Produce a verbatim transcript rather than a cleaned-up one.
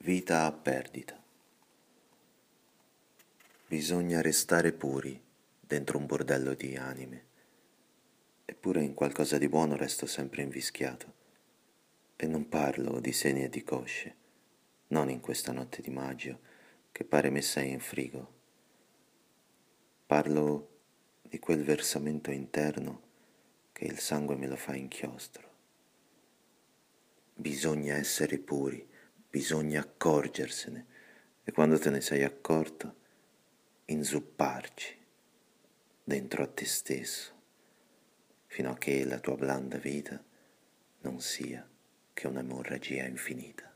Vita a perdita. Bisogna restare puri dentro un bordello di anime, eppure in qualcosa di buono resto sempre invischiato. E non parlo di seni e di cosce, non in questa notte di maggio che pare messa in frigo. Parlo di quel versamento interno che il sangue me lo fa inchiostro. Bisogna essere puri, bisogna accorgersene e quando te ne sei accorto, inzupparci dentro a te stesso, fino a che la tua blanda vita non sia che un'emorragia infinita.